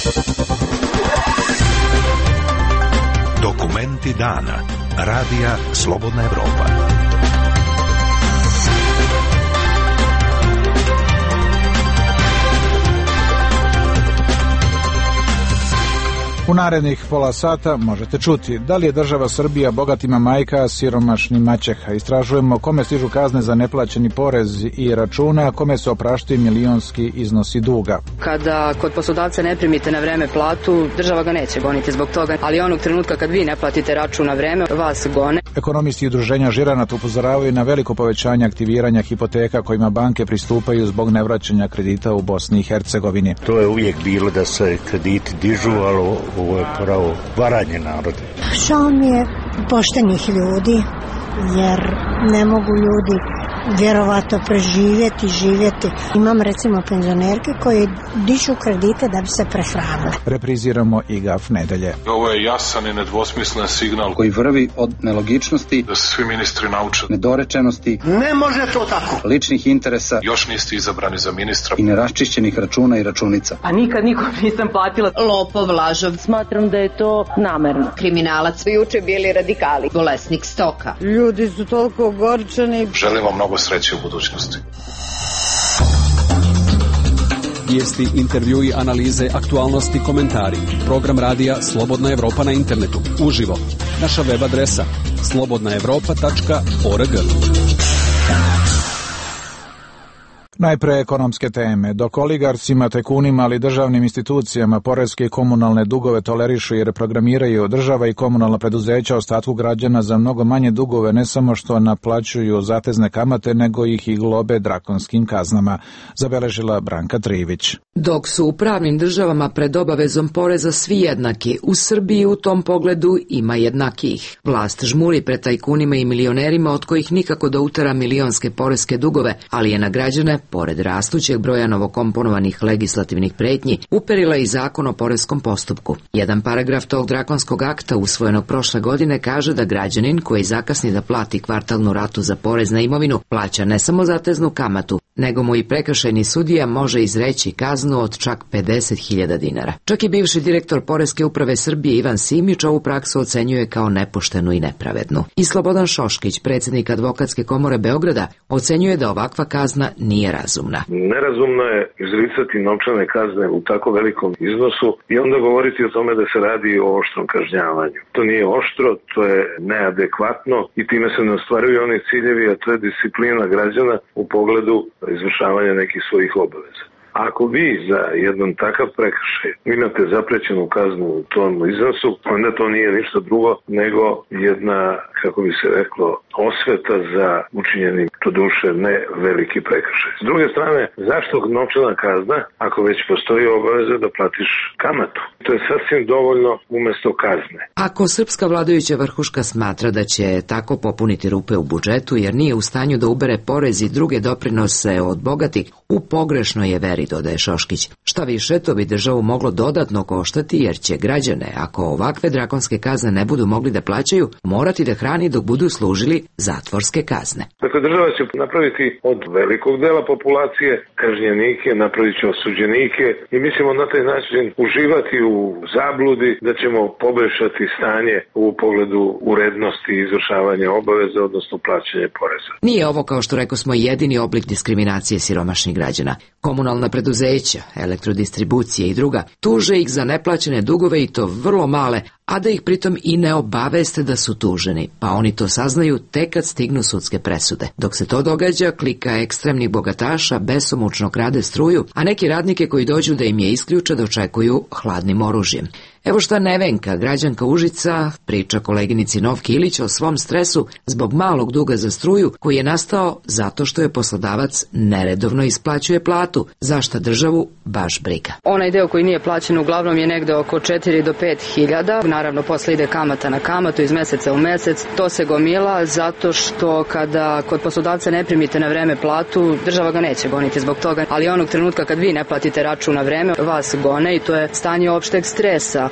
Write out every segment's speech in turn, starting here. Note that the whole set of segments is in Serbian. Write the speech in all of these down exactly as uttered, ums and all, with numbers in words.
Dokumenti dana. Radija Slobodna Evropa. U narednih pola sata možete čuti da li je država Srbija bogatima majka, a siromašnim maćeha. Istražujemo kome stižu kazne za neplaćeni porez i račune, a kome se opraštaju milionski iznosi duga. Kada kod poslodavca ne primite na vreme platu, država ga neće goniti zbog toga, ali onog trenutka kad vi ne platite račun na vreme, vas gone. Ekonomisti udruženja Žiranat upozoravaju na veliko povećanje aktiviranja hipoteka kojima banke pristupaju zbog nevraćanja kredita u Bosni i Hercegovini. To je uvijek bilo da se krediti dižu, ali ovo je pravo varanje naroda. Žao mi je poštenih ljudi, jer ne mogu ljudi vjerovatno preživjeti, živjeti. Imam recimo penzionerke koje dižu kredite da bi se prehranile. Repriziramo i Gaf nedelje. Ovo je jasan i nedvosmislen signal koji vrvi od nelogičnosti, da se svi ministri nauče, nedorečenosti, ne može to tako, ličnih interesa, još niste izabrani za ministra i neraščišćenih računa i računica. A nikad nikom nisam platila. Lopov, lažov, smatram da je to namerno. Kriminalac, juče bili radikali, bolesnik stoka. Ljudi su toliko ogorčeni. Želim vam mnogo sreće u budućnosti. Vijesti, intervjui, analize, aktualnosti, komentari. Program radija Slobodna Evropa na internetu. Uživo. Naša web adresa slobodna evropa tačka org. Najpre ekonomske teme. Dok oligarcima, tajkunima, ali državnim institucijama poreske i komunalne dugove tolerišu i reprogramiraju, država i komunalna preduzeća ostatku građana za mnogo manje dugove ne samo što naplaćuju zatezne kamate, nego ih i globe drakonskim kaznama, zabeležila Branka Trivić. Dok su u pravnim državama pred obavezom poreza svi jednaki, u Srbiji u tom pogledu ima jednakijih. Vlast žmuri pred tajkunima i milionerima od kojih nikako da utera milionske poreske dugove, ali je na građane, pored rastućeg broja novokomponovanih legislativnih pretnji, uperila i zakon o poreskom postupku. Jedan paragraf tog drakonskog akta usvojenog prošle godine kaže da građanin koji zakasni da plati kvartalnu ratu za porez na imovinu plaća ne samo zateznu kamatu, nego mu i prekršajni sudija može izreći kaznu od čak pedeset hiljada dinara. Čak i bivši direktor Poreske uprave Srbije Ivan Simić ovu praksu ocenjuje kao nepoštenu i nepravednu. I Slobodan Šoškić, predsjednik Advokatske komore Beograda, ocenjuje da ovakva kazna nije razumna. Nerazumno je izricati novčane kazne u tako velikom iznosu i onda govoriti o tome da se radi o oštrom kažnjavanju. To nije oštro, to je neadekvatno i time se ne ostvaruju oni ciljevi, a to je disciplina građana u pogledu izvršavanja nekih svojih obaveza. Ako vi za jedan takav prekršaj imate zaprećenu kaznu u tom iznosu, onda to nije ništa drugo nego jedna, kako bi se reklo, osveta za učinjeni, to duše, ne veliki prekršaj. S druge strane, zašto novčana kazna ako već postoji obaveza da platiš kamatu? To je sasvim dovoljno umjesto kazne. Ako srpska vladajuća vrhuška smatra da će tako popuniti rupe u budžetu jer nije u stanju da ubere porez i druge doprinose od bogatih, u pogrešnoj je veri, dodaje Šoškić. Šta više, to bi državu moglo dodatno koštati jer će građane, ako ovakve drakonske kazne ne budu mogli da plaćaju, morati da hrani dok budu služili zatvorske kazne. Dakle, država će napraviti od velikog dela populacije kažnjenike, napravit će osuđenike i mi ćemo na taj način uživati u zabludi da ćemo poboljšati stanje u pogledu urednosti izvršavanja obaveza, odnosno plaćanja poreza. Nije ovo, kao što rekao smo, jedini oblik diskriminacije siromašnih građana. Komunalna preduzeća, elektrodistribucije i druga tuže ih za neplaćene dugove i to vrlo male, a da ih pritom i ne obaveste da su tuženi, pa oni to saznaju tek kad stignu sudske presude. Dok se to događa, klika ekstremnih bogataša besomučno krade struju, a neki radnike koji dođu da im je isključe dočekuju hladnim oružjem. Evo šta Nevenka, građanka Užica, priča koleginici Novki Ilić o svom stresu zbog malog duga za struju koji je nastao zato što je poslodavac neredovno isplaćuje platu, za šta državu baš briga. Onaj deo koji nije plaćen uglavnom je negde oko četiri do pet hiljada. Naravno, posle ide kamata na kamatu iz meseca u mesec. To se gomila zato što kada kod poslodavca ne primite na vreme platu, država ga neće goniti zbog toga, ali onog trenutka kad vi ne platite račun na vreme, vas gone i to je stanje opšteg stresa.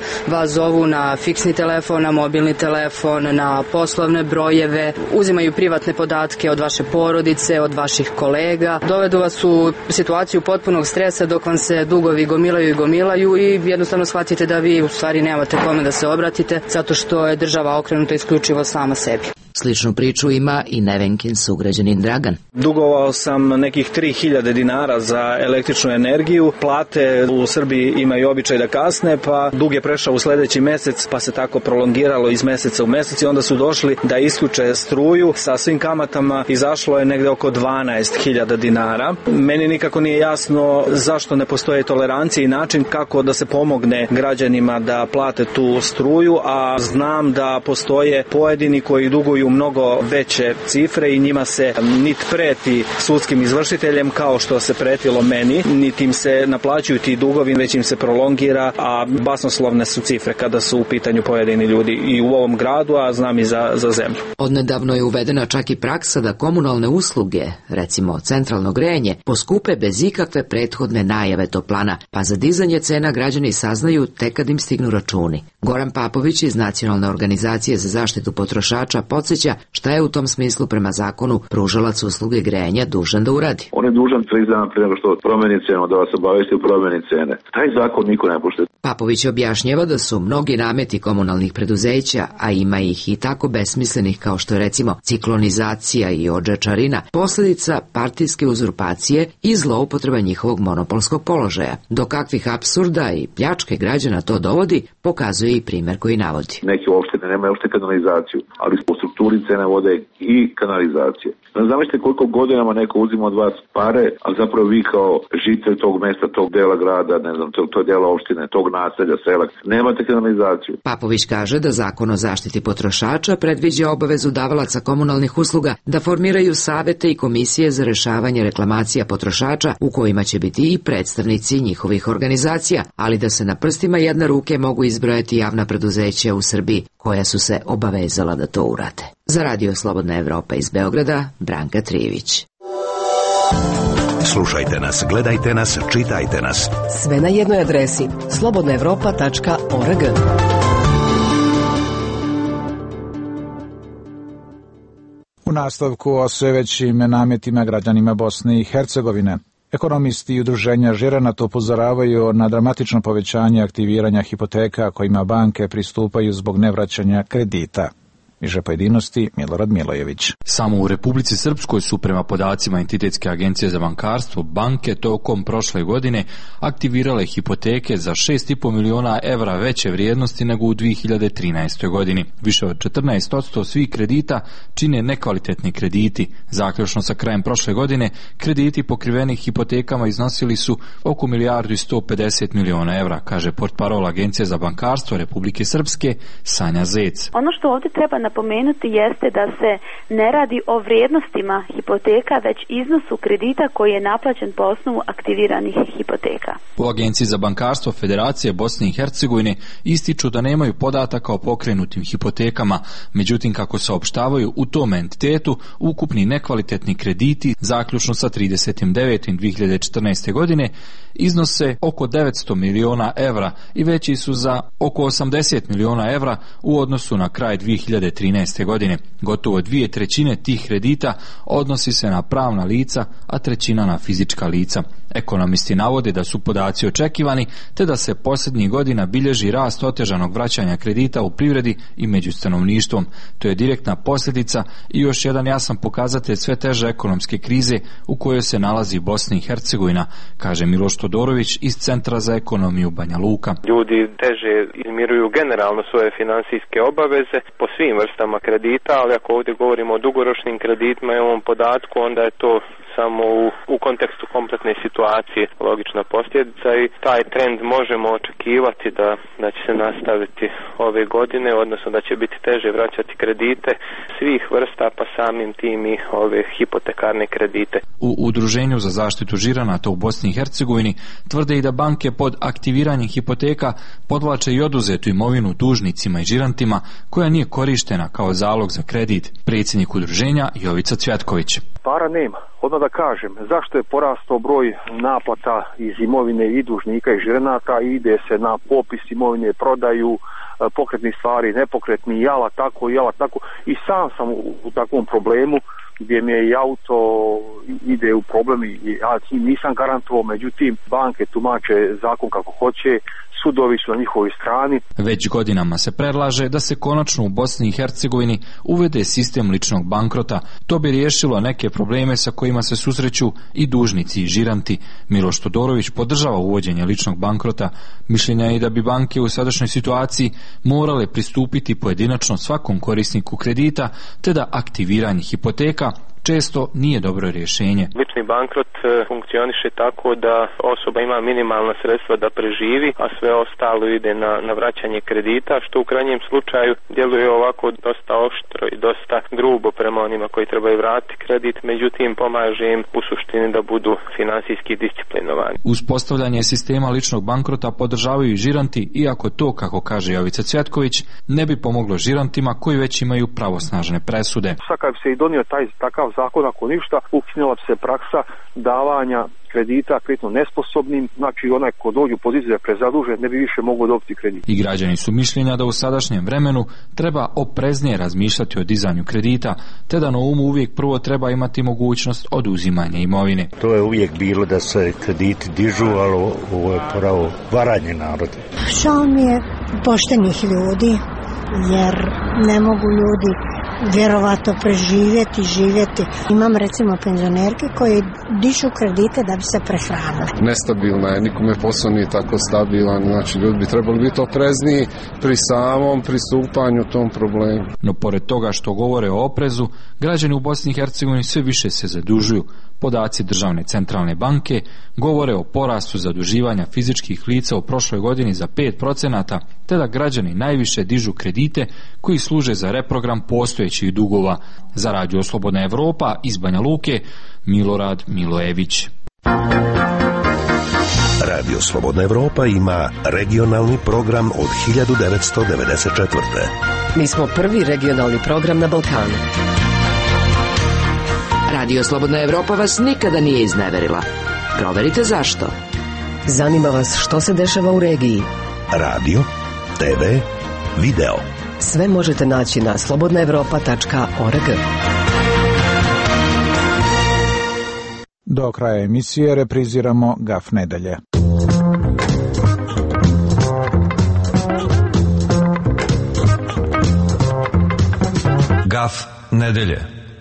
vas zovu na fiksni telefon, na mobilni telefon, na poslovne brojeve, uzimaju privatne podatke od vaše porodice, od vaših kolega, dovedu vas u situaciju potpunog stresa dok vam se dugovi gomilaju i gomilaju i jednostavno shvatite da vi u stvari nemate kome da se obratite zato što je država okrenuta isključivo sama sebi. Sličnu priču ima i Nevenkin sugrađanin Dragan. Dugovao sam nekih tri hiljade dinara za električnu energiju, plate u Srbiji imaju običaj da kasne, pa dug je prešao u sledeći mesec, pa se tako prolongiralo iz meseca u mesec i onda su došli da isključe struju. Sa svim kamatama izašlo je negde oko dvanaest hiljada dinara. Meni nikako nije jasno zašto ne postoje tolerancije i način kako da se pomogne građanima da plate tu struju, a znam da postoje pojedini koji duguju mnogo veće cifre i njima se niti preti sudskim izvršiteljem kao što se pretilo meni, niti im se naplaćuju ti dugovi, već im se prolongira, a basnoslovne su cifre kada su u pitanju pojedini ljudi i u ovom gradu, a znam i za, za zemlju. Odnedavno je uvedena čak i praksa da komunalne usluge, recimo centralno grejanje, poskupe bez ikakve prethodne najave toplana, pa za dizanje cena građani saznaju tek kad im stignu računi. Goran Papović iz Nacionalne organizacije za zaštitu potrošača podsjeća šta je u tom smislu prema zakonu pružalac usluge grejanja dužan da uradi. On je dužan tri dana prije nego što promeni cenu, da vas obavesti u promeni cene. Taj zakon niko ne poštuje. Papović objašnjava da su mnogi nameti komunalnih preduzeća, a ima ih i tako besmislenih kao što je recimo ciklonizacija i odžečarina, posljedica partijske uzurpacije i zloupotreba njihovog monopolskog položaja. Do kakvih apsurda i pljačke građana to dovodi, pokazuje i primer koji navodi. Neki opštine nemaju uopšte kanalizaciju, ali po strukturi cene vode i kanalizacije. Zamislite koliko godinama neko uzima od vas pare, a zapravo vi kao žitelj tog mesta, tog dela grada, ne znam, tog, tog dela opštine, tog naselja, sela, nemate kanalizaciju. Papović kaže da Zakon o zaštiti potrošača predviđa obavezu davalaca komunalnih usluga da formiraju savete i komisije za rešavanje reklamacija potrošača u kojima će biti i predstavnici njihovih organizacija, ali da se na prstima jedne ruke mogu izbrojati javna preduzeća u Srbiji koja su se obavezala da to urade. Za Radio Slobodna Evropa iz Beograda, Branka Trijević. Slušajte nas, gledajte nas, čitajte nas. Sve na jednoj adresi slobodna evropa tačka org. U nastavku o sve većim nametima građanima Bosne i Hercegovine. Ekonomisti i udruženja žiranata upozoravaju na dramatično povećanje aktiviranja hipoteka kojima banke pristupaju zbog nevraćanja kredita. Više pojedinosti Milorad Milojević. Samo u Republici Srpskoj su prema podacima Entitetske agencije za bankarstvo banke tokom prošle godine aktivirale hipoteke za šest i po miliona evra veće vrijednosti nego u dvije hiljade trinaestoj. godini. Više od četrnaest posto svih kredita čine nekvalitetni krediti. Zaključno sa krajem prošle godine krediti pokriveni hipotekama iznosili su oko milijardu i sto pedeset miliona evra, kaže portparol Agencije za bankarstvo Republike Srpske Sanja Zec. Ono što ovdje treba napomenuti jeste da se ne radi o vrijednostima hipoteka, već iznosu kredita koji je naplaćen po osnovu aktiviranih hipoteka. U Agenciji za bankarstvo Federacije Bosne i Hercegovine ističu da nemaju podataka o pokrenutim hipotekama, međutim kako saopštavaju u tom entitetu ukupni nekvalitetni krediti zaključno sa tridesetim devetim dve hiljade četrnaeste. godine iznose oko devetsto miliona evra i veći su za oko osamdeset miliona evra u odnosu na kraj dve hiljade trinaeste. godine. Gotovo dvije trećine tih kredita odnosi se na pravna lica, a trećina na fizička lica. Ekonomisti navode da su podaci očekivani, te da se posljednjih godina bilježi rast otežanog vraćanja kredita u privredi i među stanovništvom. To je direktna posljedica i još jedan jasan pokazatelj sve teže ekonomske krize u kojoj se nalazi Bosna i Hercegovina, kaže Miloš Todorović iz Centra za ekonomiju Banja Luka. Ljudi teže izmiruju generalno svoje finansijske obaveze po svim vrstama kredita, ali ako ovdje govorimo o dugoročnim kreditima i ovom podatku, onda je to samo u, u kontekstu kompletne situacije logična posljedica i taj trend možemo očekivati da, da će se nastaviti ove godine, odnosno da će biti teže vraćati kredite svih vrsta, pa samim tim i ove hipotekarne kredite. U Udruženju za zaštitu žiranata u Bosni i Hercegovini tvrde i da banke pod aktiviranjem hipoteka podvlače i oduzetu imovinu dužnicima i žirantima koja nije korištena kao zalog za kredit. Predsjednik udruženja Jovica Cvjatković. Para nema. Odmah da kažem, zašto je porastao broj naplata iz imovine i dužnika i žirenata i ide se na popis imovine, prodaju pokretnih stvari, nepokretni, jala tako, jala tako. I sam sam u, u takvom problemu gdje mi je i auto ide u problem i ja nisam garantovao, međutim banke tumače zakon kako hoće, sudovi su na njihovoj strani. Već godinama se predlaže da se konačno u Bosni i Hercegovini uvede sistem ličnog bankrota. To bi riješilo neke probleme sa kojima se susreću i dužnici i žiranti. Miloš Todorović podržava uvođenje ličnog bankrota. Mišljenja je da bi banke u sadašnjoj situaciji morale pristupiti pojedinačno svakom korisniku kredita, te da aktiviranje hipoteka često nije dobro rješenje. Lični bankrot funkcioniše tako da osoba ima minimalna sredstva da preživi, a sve ostalo ide na, na vraćanje kredita, što u krajnjem slučaju djeluje ovako dosta oštro i dosta grubo prema onima koji trebaju vratiti kredit, međutim pomaže im u suštini da budu finansijski disciplinovani. Uspostavljanje sistema ličnog bankrota podržavaju i žiranti, iako to, kako kaže Jovica Cvjetković, ne bi pomoglo žirantima koji već imaju pravosnažne presude. Sad kad bi se i donio taj takav zakon, ako ništa, ukinula bi se praksa davanja kredita kreditno nesposobnim, znači onaj ko dođe u poziciju da je prezadužen ne bi više mogao dobiti kredit. I građani su mišljenja da u sadašnjem vremenu treba opreznije razmišljati o dizanju kredita, te da na umu uvijek prvo treba imati mogućnost oduzimanja imovine. To je uvijek bilo da se krediti dižu, ali ovo je pravo varanje naroda. Žao mi je poštenih ljudi, jer ne mogu ljudi vjerovatno preživjeti, živjeti. Imam recimo penzionerke koje dišu kredite da bi se prehranile. Nestabilna je, nikome posao nije tako stabilan, znači ljudi bi trebali biti oprezniji pri samom pristupanju tom problemu. No pored toga što govore o oprezu, građani u Bosni i Hercegovini sve više se zadužuju. Podaci Državne centralne banke govore o porastu zaduživanja fizičkih lica u prošloj godini za pet procenata, te da građani najviše dižu kredite koji služe za reprogram postojećih dugova. Za Radio Slobodna Evropa iz Banja Luke, Milorad Milojević. Radio Slobodna Evropa ima regionalni program od hiljadu devetsto devedeset četvrte. Mi smo prvi regionalni program na Balkanu. Radio Slobodna Evropa vas nikada nije izneverila. Proverite zašto. Zanima vas što se dešava u regiji. Radio, te ve, video. Sve možete naći na slobodna evropa tačka org. Do kraja emisije repriziramo Gaf nedelje. Gaf nedelje.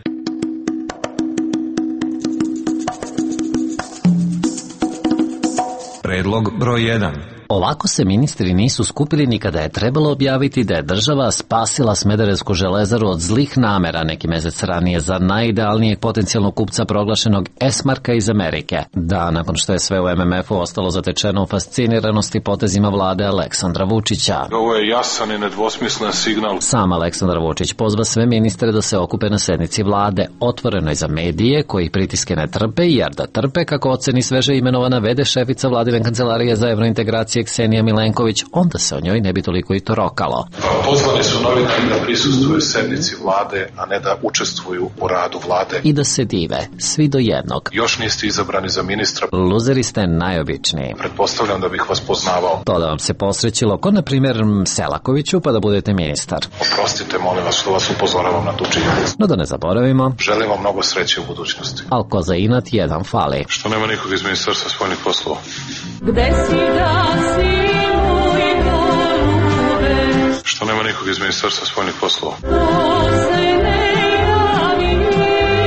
Predlog broj jedan. Ovako se ministri nisu skupili ni kada je trebalo objaviti da je država spasila Smederevsku železaru od zlih namera neki mjesec ranije za najidealnijeg potencijalnog kupca proglašenog S-marka iz Amerike. Da, nakon što je sve u M M F-u ostalo zatečeno u fasciniranosti potezima vlade Aleksandra Vučića. Ovo je jasan i nedvosmislen signal. Sam Aleksandar Vučić pozva sve ministre da se okupe na sednici vlade, otvorenoj za medije koji pritiske ne trpe, jer da trpe, kako oceni sveže imenovana vede šefica vladine kancelarije za evrointegracije Ksenija Milenković, onda se o njoj ne bi toliko i torokalo. Pozvani su novinari da prisustvuju sednici vlade, a ne da učestvuju u radu vlade. I da se dive, svi do jednog. Još niste izabrani za ministra. Luzeri ste najobičniji. Pretpostavljam da bih vas poznavao. To da vam se posrećilo, ko na primjer Selakoviću, pa da budete ministar. Oprostite, molim vas, što vas upozoravam na tu činjenicu. No da ne zaboravimo. Želim vam mnogo sreće u budućnosti. Al ko za inat jedan fali. Što nema nikog iz Ministarstva spoljnih poslova? Gde si da si moj golube? Što nema nikog iz Ministarstva spoljnih poslova? To se ne javiš.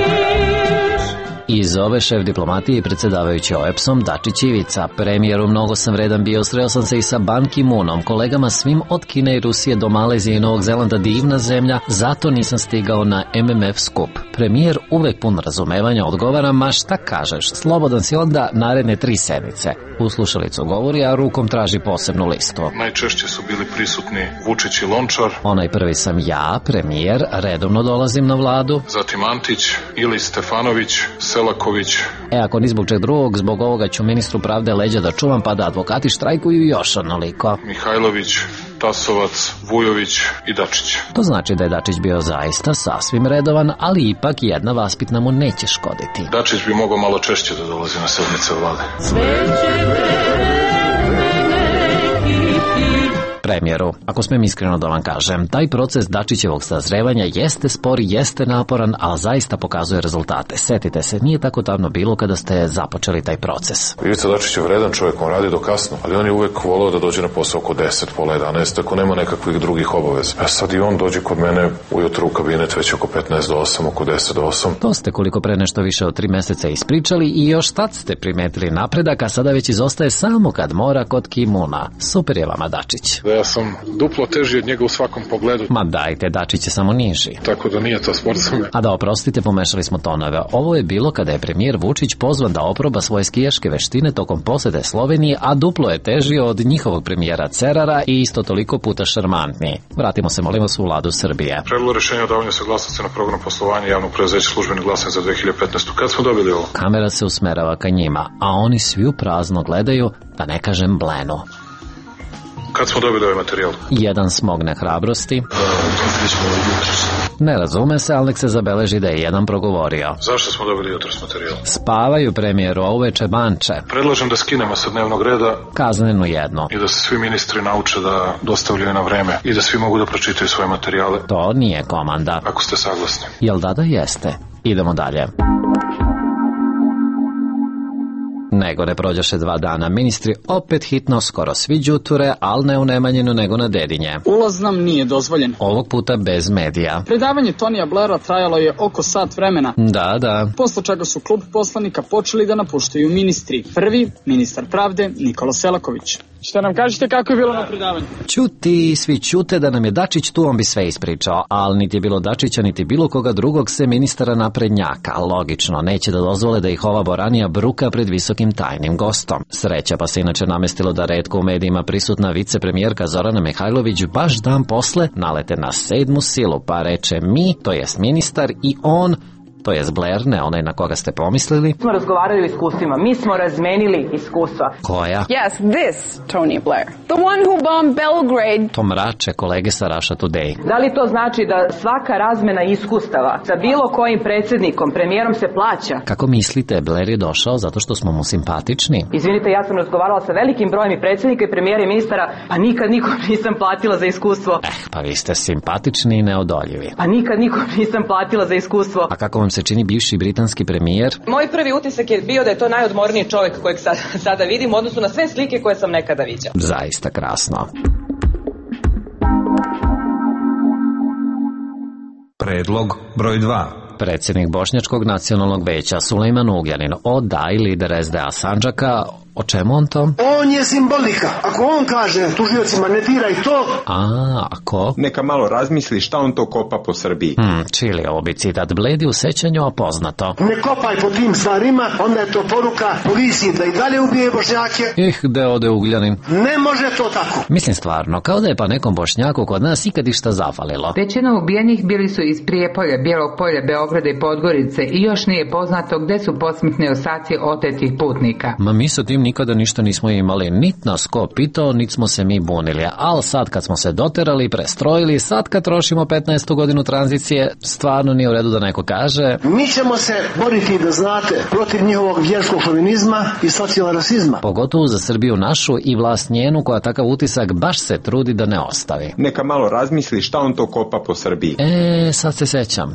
I zove šef diplomatije i predsjedavajući O E P S-om Dačić Ivica. Premijeru, mnogo sam vredan bio, sreo sam se i sa Ban Ki-moonom, kolegama svim od Kine i Rusije do Malezije i Novog Zelanda, divna zemlja, zato nisam stigao na M M F skup. Premijer uvek pun razumevanja odgovara, ma šta kažeš, slobodan si onda naredne tri sedmice. U slušalicu govori, a rukom traži posebnu listu. Najčešće su bili prisutni Vučić i Lončar. Onaj prvi sam ja, premijer, redovno dolazim na vladu. Zatim Antić, Ili Stefanović, Selaković. E, ako ni zbog čeg drugog, zbog ovoga ću ministru pravde leđa da čuvam, pa da advokati štrajkuju još onoliko. Mihajlović, Tasovac, Vujović i Dačić. To znači da je Dačić bio zaista sasvim redovan, ali ipak jedna vaspitna mu neće škoditi. Dačić bi mogao malo češće da dolazi na sednice vlade. Premijeru, ako smijem iskreno da vam kažem, taj proces Dačićevog sazrevanja jeste spor, jeste naporan, ali zaista pokazuje rezultate. Setite se, nije tako davno bilo kada ste započeli taj proces. Ivica Dačić je vredan čovjek, on radi do kasno, ali on je uvek volao da dođe na posao oko deset, pola jedanaest, ako nema nekakvih drugih obaveza. A sad i on dođe kod mene ujutru u kabinet već oko petnaest do osam, oko deset do osam. To ste koliko pre nešto više od tri meseca ispričali i još tad ste primetili napredak, a sada već izostaje samo kad mora kod Kimuna. Super je vama Dačić. Da ja sam duplo teži od njega u svakom pogledu. Ma dajte, Dačić je samo niži. Tako da nije to sport za me. A da oprostite, pomešali smo tonove. Ovo je bilo kada je premijer Vučić pozvan da oproba svoje skijaške veštine tokom posete Slovenije, a duplo je težio od njihovog premijera Cerara i isto toliko puta šarmantniji. Vratimo se, molimo se, u vladu Srbije. Predlog rešenja o davanju saglasnosti na program poslovanja javnog preduzeća Službeni glasnik za dve hiljade petnaestu. Kad smo dobili ovo? Kamera se usmerava ka njima, a oni svi u prazno gledaju, da ne kažem blenu. Kad smo dobili ovaj materijal? Jedan smogne hrabrosti. Ne razume se, ali nek se zabeleži da je jedan progovorio. Zašto smo dobili jutros materijal? Spavaju premijeru uveče banče. Predlažem da skinemo sa dnevnog reda kaznenu jednu. I da se svi ministri nauče da dostavljaju na vreme i da svi mogu da pročitaju svoje materijale. To nije komanda. Ako ste saglasni. Jel da da jeste? Idemo dalje. Nego ne prođaše dva dana, ministri opet hitno, skoro svi đuture, ali ne u Nemanjinu nego na Dedinje. Ulaz nam nije dozvoljen. Ovog puta bez medija. Predavanje Tonija Blaira trajalo je oko sat vremena. Da, da. Posle čega su klub poslanika počeli da napuštaju ministri. Prvi, ministar pravde, Nikola Selaković. Šta nam kažete kako je bilo na predavanju? Ćuti, svi ćute da nam je Dačić tu, on bi sve ispričao, ali niti je bilo Dačića, niti bilo koga drugog se ministara naprednjaka. Logično, neće da dozvole da ih ova boranija bruka pred visokim tajnim gostom. Sreća pa se inače namestilo da retko u medijima prisutna vicepremijerka Zorana Mihajlović baš dan posle nalete na sedmu silu, pa reče mi, to jest ministar, i on, to jest Blair, ne onaj na koga ste pomislili. Mi smo razgovarali o iskustvima, mi smo razmenili iskustva. Koja? Yes, this Tony Blair. The one who bombed Belgrade. To mrače kolege sa Russia Today. Da li to znači da svaka razmena iskustava sa bilo kojim predsjednikom, premijerom se plaća? Kako mislite, Blair je došao zato što smo mu simpatični? Izvinite, ja sam razgovarala sa velikim brojem i predsjednika i premijera i ministara, pa nikad nikom nisam platila za iskustvo. Eh, pa vi ste simpatični i neodoljivi. Pa nikad nikom nisam platila za iskustvo. A kako vam se čini bivši britanski premijer? Moj prvi utisak je bio da je to najodmorniji čovjek kojeg sad, sada vidim u odnosu na sve slike koje sam nekada viđala. Zaista krasno. Predlog broj dva. Predsjednik Bošnjačkog nacionalnog veća Sulejman Ugljanin odaj lider es de a Sandžaka. O čemu on to? On je simbolika. Ako on kaže tužiocima ne diraj to... A, ako? Neka malo razmisli šta on to kopa po Srbiji. Hmm, čili ovo bi citat Bledi u sećanju opoznato. Ne kopaj po tim stvarima, onda je to poruka policiji da i dalje ubije Bošnjake. Ih, de ode Ugljanin. Ne može to tako. Mislim stvarno, kao da je pa nekom Bošnjaku kod nas ikad išta zafalilo. Većina ubijenih bili su iz Prijepolja, Bijelog Polja, Beograda i Podgorice i još nije poznato gde su posmrtne ostaci otetih putnika. Ma mi sa tim nikada ništa nismo imali, nit nas ko pitao, nit smo se mi bunili, ali sad kad smo se doterali i prestrojili, sad kad trošimo petnaestu godinu tranzicije, stvarno nije u redu da neko kaže... Mi ćemo se boriti, da znate, protiv njihovog vjerskog šovinizma i socijalnog rasizma. Pogotovo za Srbiju našu i vlast njenu koja takav utisak baš se trudi da ne ostavi. Neka malo razmisli šta on to kopa po Srbiji. E, sad se sećam.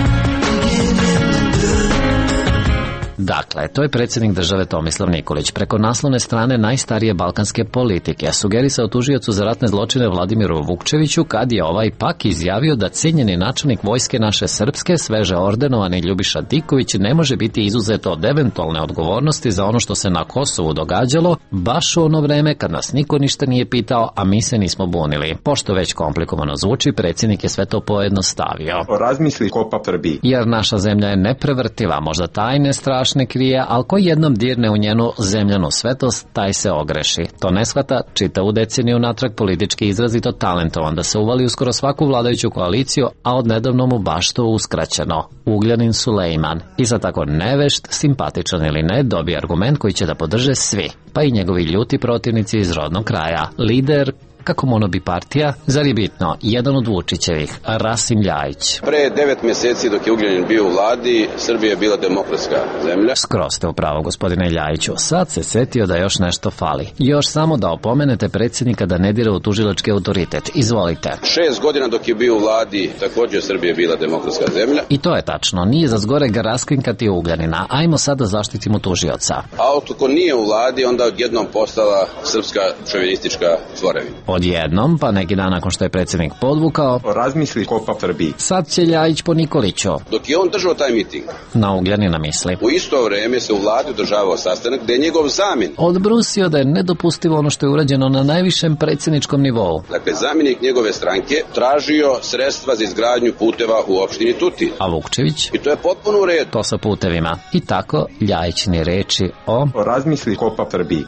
Dakle, to je predsjednik države Tomislav Nikolić preko naslovne strane najstarije balkanske politike sugerisao tužiocu za ratne zločine Vladimiru Vukčeviću kad je ovaj pak izjavio da cijenjeni načelnik vojske naše srpske, sveže ordenovani Ljubiša Diković ne može biti izuzet od eventualne odgovornosti za ono što se na Kosovu događalo baš u ono vreme kad nas niko ništa nije pitao, a mi se nismo bunili. Pošto već komplikovano zvuči, predsjednik je sve to pojednostavio. Razmisli kopa Srbiji. Jer naša zemlja je neprevrtiva, možda tajne strašne ne krije, ali ko jednom dirne u njenu zemljanu svetost, taj se ogreši. To ne shvata, čitavu deceniju natrag politički izrazito talentovan da se uvali u skoro svaku vladajuću koaliciju, a odnedavno mu baš to uskraćeno. Ugljanin Sulejman. I za tako nevešt, simpatičan ili ne, dobije argument koji će da podrže svi, pa i njegovi ljuti protivnici iz rodnog kraja. Lider Kako monobi partija? Zar je bitno? Jedan od Vučićevih, Rasim Ljajić. Pre devet mjeseci dok je Ugljanin bio u vladi, Srbija je bila demokratska zemlja. Skroz ste u pravo, gospodine Ljajiću. Sad se setio da još nešto fali. Još samo da opomenete predsjednika da ne dira u tužilački autoritet. Izvolite. Šest godina dok je bio u vladi, također Srbija je bila demokratska zemlja. I to je tačno. Nije za zgore ga raskrinkati Ugljanina. Ajmo sad da zaštitimo tužioca. A ako nije u vladi, onda odjednom postala srpska šovinistička tvorevina. Odjednom, pa neki dan nakon što je predsjednik podvukao, razmisli kopa Srbiji. Sad će Ljajić po Nikoliću. Dok je on držao taj miting, na Ugljanina misli. U isto vrijeme se u vladi održavao sastanak gdje je njegov zamjenik odbrusio da je nedopustivo ono što je urađeno na najvišem predsjedničkom nivou. Dakle, zamjenik njegove stranke tražio sredstva za izgradnju puteva u opštini Tutin. A Vukčević? I to je potpuno u redu. To sa putevima. I tako Ljajićini reči o razmisli kopa Srbiji.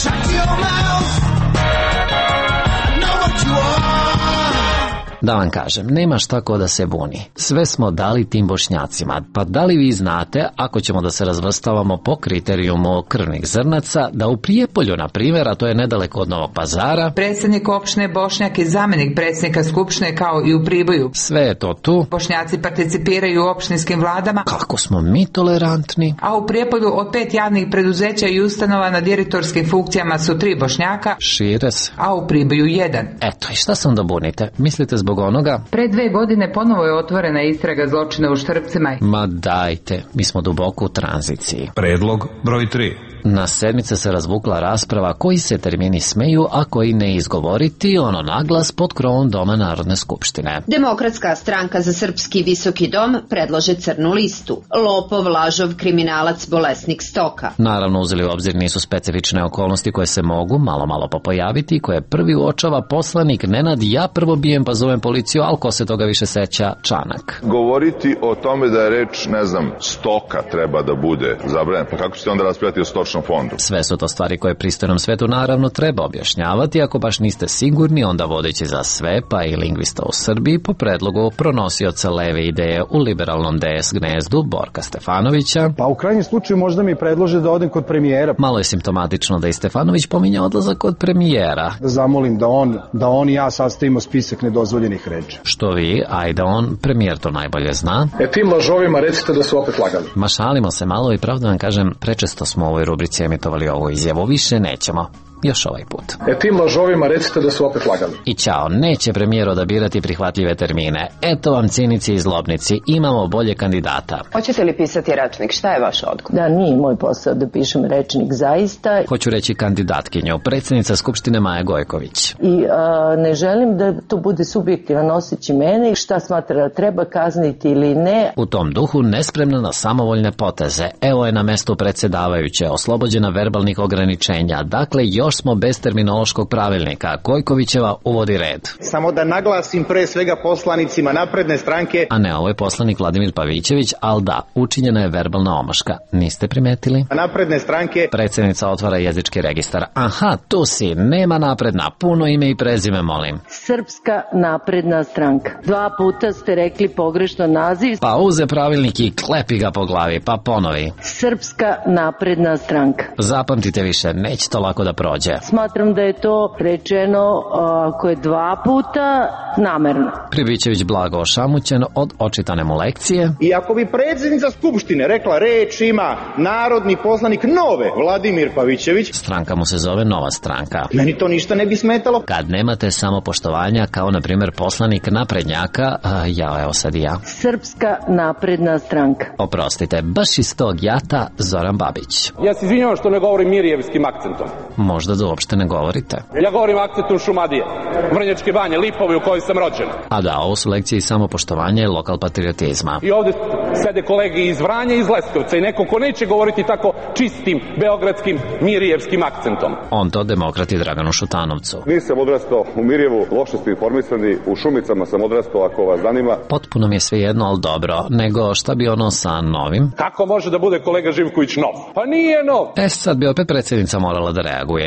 Da vam kažem, nema šta ko da se buni. Sve smo dali tim Bošnjacima. Pa da li vi znate, ako ćemo da se razvrstavamo po kriterijumu krvnih zrnaca, da u Prijepolju, na primjer, a to je nedaleko od Novog Pazara, predsjednik opštine Bošnjak i zamjenik predsjednika Skupštine kao i u Priboju. Sve je to tu. Bošnjaci participiraju u opštinskim vladama. Kako smo mi tolerantni. A u Prijepolju od pet javnih preduzeća i ustanova na direktorskim funkcijama su tri Bošnjaka. Šire se. A u Priboju jedan. Eto, i šta se onda bunite? Mislite zbog onoga? Pre dve godine ponovo je otvorena istraga zločina u Štrpcima. Ma dajte, mi smo duboko u tranziciji. Predlog broj tri. Na sedmice se razvukla rasprava koji se termini smeju, a koji ne izgovoriti, ono naglas pod krovom Doma Narodne skupštine. Demokratska stranka za srpski visoki dom predlaže crnu listu. Lopov, lažov, kriminalac, bolesnik stoka. Naravno, uzeli u obzir nisu specifične okolnosti koje se mogu malo malo popojaviti i koje prvi uočava poslanik Nenad. Ja prvo bijem pa zovem policiju, ali ko se toga više seća? Čanak. Govoriti o tome da je reč, ne znam, stoka treba da bude zabranjena, pa kako ćete onda raspravljati o stočnom fondu? Sve su to stvari koje pristojnom svetu naravno treba objašnjavati. Ako baš niste sigurni, onda vodeći za sve, pa i lingvista u Srbiji, po predlogu pronosioca leve ideje u liberalnom D S gnezdu Borka Stefanovića. Pa u krajnjem slučaju možda mi predlože da odem kod premijera. Malo je simptomatično da i Stefanović pominje odlazak kod premijera. Da zamolim da on, da on i ja sastavimo spisak nedozvoljenih reči. Što vi, ajde on, premijer to najbolje zna. E tim lažovima recite da su opet lagali. Ma šalimo se malo i pravda vam kažem, prečesto smo u ovoj rubrici emitovali ovu izjavu, više nećemo. Još ovaj put. E tim lažovima recite da su opet lagali. I ćao, neće premijer odabirati prihvatljive termine. Eto vam cinici i zlobnici, imamo bolje kandidata. Hoćete li pisati rečnik? Šta je vaš odgovor? Da, nije moj posao da pišem rečnik zaista. Hoću reći kandidatkinju, predsjednica Skupštine Maja Gojković. I a, ne želim da to bude subjektivan osjećaj mene, šta smatra da treba kazniti ili ne. U tom duhu nespremna na samovoljne poteze. Evo je na mestu predsjedavajuće, oslobođena verbalnih ograničenja. Dakle, još smo bez terminološkog pravilnika. Gojkovićeva uvodi red. Samo da naglasim pre svega poslanicima napredne stranke. A ne, ovo je poslanik Vladimir Pavićević, ali da, učinjena je verbalna omaška. Niste primetili? Napredne stranke. Predsjednica otvara jezički registar. Aha, tu si, nema napredna, puno ime i prezime, molim. Srpska napredna stranka. Dva puta ste rekli pogrešno naziv. Pa uze pravilnik i klepi ga po glavi, pa ponovi. Srpska napredna stranka. Zapamtite više, neće to lako da prođe. Smatram da je to rečeno ako je dva puta namerno. Pribićević blago ošamućen od očitane mu lekcije. I ako bi predsjednica Skupštine rekla reč ima narodni poslanik nove Vladimir Pavićević. Stranka mu se zove Nova stranka. Meni to ništa ne bi smetalo. Kad nemate samopoštovanja kao na primjer poslanik naprednjaka, a, ja evo sad i ja. Srpska napredna stranka. Oprostite, baš iz tog jata Zoran Babić. Ja se izvinjavam što ne govorim mirijevskim akcentom. Možda da uopšte ne govorite. Ja govorim akcentom Šumadije, Vrnjačke banje, Lipovi u kojoj sam rođen. A da, ovo su lekcije iz samopoštovanja i lokal patriotizma. I ovdje sede kolege iz Vranja i iz Leskovca i neko ko neće govoriti tako čistim beogradskim mirijevskim akcentom. On to demokrati Draganu Šutanovcu. Nisam odrastao u Mirjevu, loše ste informisani, u Šumicama sam odrastao ako vas zanima. Potpuno mi je sve jedno, ali dobro, nego šta bi ono sa novim? Kako može da bude kolega Živković nov? Pa nije nov. E sad bi opet predsjednica morala da reaguje.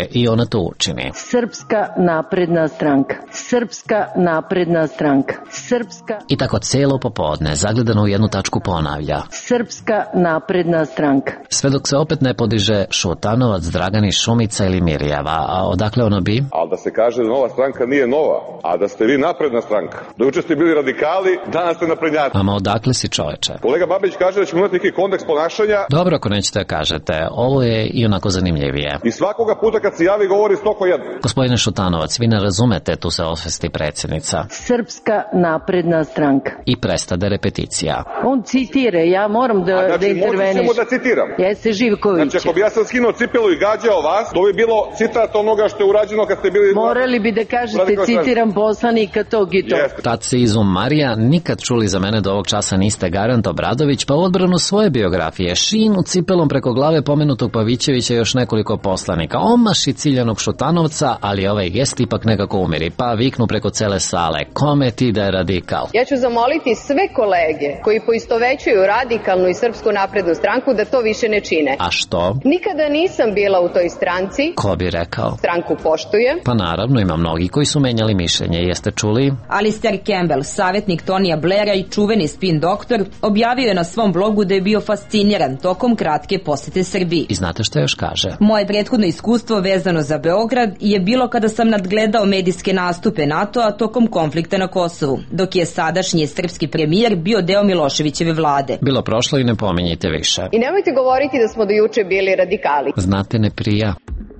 i ona to učini. Srpska napredna stranka. Srpska napredna stranka. Srpska... I tako celo popodne, zagledano u jednu tačku ponavlja. Srpska napredna stranka. Sve dok se opet ne podiže Šutanovac, Dragani, Šumica ili Mirjeva. A odakle ono bi? Ali da se kaže da nova stranka nije nova, a da ste vi napredna stranka. Do juče ste bili radikali, danas ste naprednjaci. Ama odakle si, čoveče? Kolega Babić kaže da ćemo imati neki kodeks ponašanja. Dobro, ako nećete da kažete, ovo je i onako zanimljivije. I svakoga puta kad se javi govori stoko jedno. Gospodine Šutanovac, vi ne razumete, tu se osvesti predsjednica. Srpska napredna stranka. I prestade repeticija. On citira, ja moram da, znači, da interveniš. Moći da citiram. Jeste Živković. Znači, ako bi ja sam skinuo cipelu i gađao vas, to bi bilo citat onoga što je urađeno kad ste bili... Morali bi da kažete, citiram poslanika tog i tog. Tad se izum Marija, nikad čuli za mene do ovog časa niste Garant Obradović, pa u odbranu svoje biografije, šinu cipelom preko glave pomenutog Pavićevića i još nekoliko poslanika. Omaši ciljanog Šutanovca, ali ovaj gest ipak nekako umiri, pa viknu preko cele sale. Kome ti da je radikal? Ja ću zamoliti sve kolege koji poistovećuju radikalnu i Srpsku naprednu stranku da to više ne čine. A što? Nikada nisam bila u toj stranci. Ko bi rekao? Stranku poštujem. Pa naravno, ima mnogi koji su menjali mišljenje, jeste čuli? Alistair Campbell, savjetnik Tonija Blaira i čuveni spin doktor, objavio je na svom blogu da je bio fasciniran tokom kratke posete Srbiji. I znate što još kaže? Moje prethodno iskustvo vezano za Beograd je bilo kada sam nadgledao medijske nastupe NATO-a tokom konflikta na Kosovu, dok je sadašnji srpski premijer bio deo Miloševićeve vlade. Bilo prošlo i ne pominjite više. I nemojte govoriti da smo do juče bili radikali. Znate, ne prija.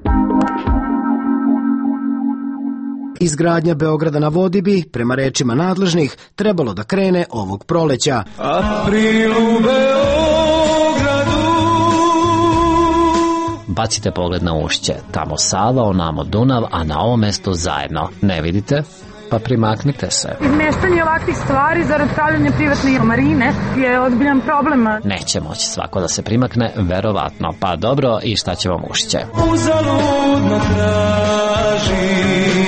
Izgradnja Beograda na vodi bi, prema rečima nadležnih, trebalo da krene ovog proleća. April u Beogradu. Bacite pogled na Ušće. Tamo Sava, onamo Dunav, a na ovom mestu zajedno. Ne vidite? Pa primaknite se. Izmeštanje ovakvih stvari zarad pravljanja privatne marine je ozbiljan problem. Neće moći svako da se primakne, verovatno. Pa dobro, i šta će vam Ušće? Uzaludno traži.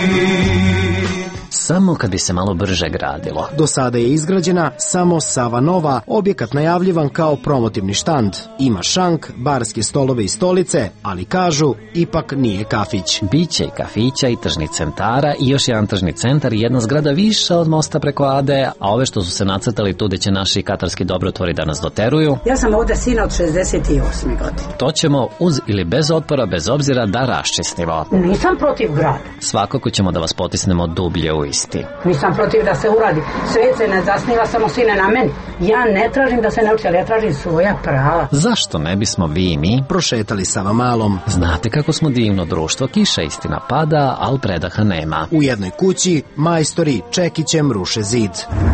Samo kad bi se malo brže gradilo. Do sada je izgrađena samo Sava Nova, objekat najavljivan kao promotivni štand. Ima šank, barske stolove i stolice, ali kažu, ipak nije kafić. Biće i kafića i tržnih centara i još jedan tržni centar i jedna zgrada više od mosta preko Ade, a ove što su se nacrtali tu gde će naši katarski dobrotvori da nas doteruju. Ja sam ovde sina od šezdeset osme godine. To ćemo uz ili bez otpora, bez obzira da raščistimo. Nisam protiv grada. Svakako ćemo da vas potisnemo dublje u isti. Nisam protiv da se uradi. Svet se ne zasniva samo sine na meni. Ja ne tražim da se ne uči, ali ja tražim svoja prava. Zašto ne bismo vi i mi prošetali Savamalom? Znate kako smo divno društvo, kiša istina pada, ali predaha nema. U jednoj kući majstori čekićem ruše zid.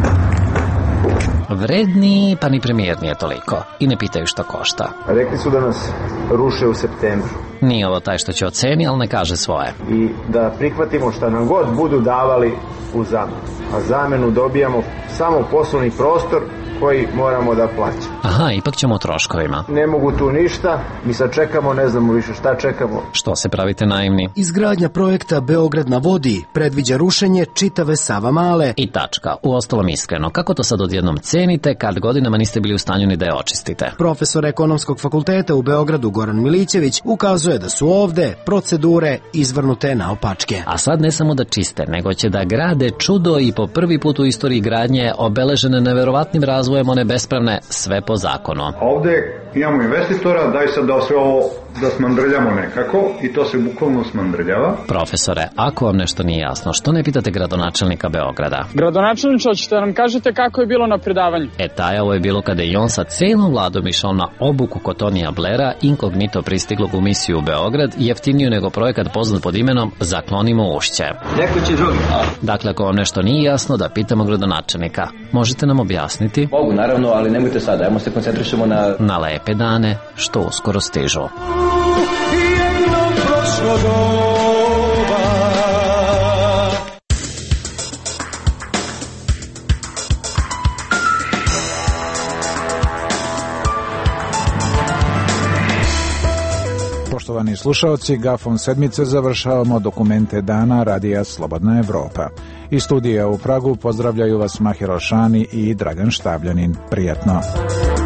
Vredni, pa ni premijer nije toliko. I ne pitaju što košta. Rekli su da nas ruše u septembru. Nije ovo taj što će oceni, ali ne kaže svoje. I da prihvatimo šta nam god budu davali u zamenu. A zamenu dobijamo samo poslovni prostor koji moramo da plaćamo. Aha, ipak ćemo o troškovima. Ne mogu tu ništa, mi sad čekamo, ne znamo više šta čekamo. Što se pravite naivni? Izgradnja projekta Beograd na vodi predviđa rušenje čitave Savamale. I tačka. Uostalom iskreno, kako to sad odjednom cenite kad godinama niste bili u stanju ni da je očistite? Profesor ekonomskog fakulteta u Beogradu Goran Milićević ukazuje da su ovde procedure izvrnute naopačke. A sad ne samo da čiste, nego će da grade čudo i po prvi put u istoriji gradnje obeležene neverovatnim razvojem one bespravne, sve po zakonu. Ovde imamo investitora, daj sad da sve ovo da smandrljamo nekako i to se bukvalno smandrljava. Profesore, ako vam nešto nije jasno, što ne pitate gradonačelnika Beograda? Gradonačelniče, hoćete da nam kažete kako je bilo na predavanju? E, taj ovo je bilo kada je on sa celom vladom išao na obuku kod Tonija Blaira, inkognito pristiglog u misiju u Beograd, jeftiniju nego projekat poznat pod imenom Zaklonimo Ušće. Neko će drugi. Dakle, ako vam nešto nije jasno, da pitamo gradonačelnika. Možete nam objasniti? Mogu, naravno, ali nemojte sada, ajmo se koncentrišemo na... Na lepe dane, što uskoro stižu. Poštovani slušaoci, gafom sedmice završavamo dokumente dana Radija Slobodna Evropa. Iz studija u Pragu pozdravljaju vas Mahir Alšani i Dragan Štabljanin. Prijatno.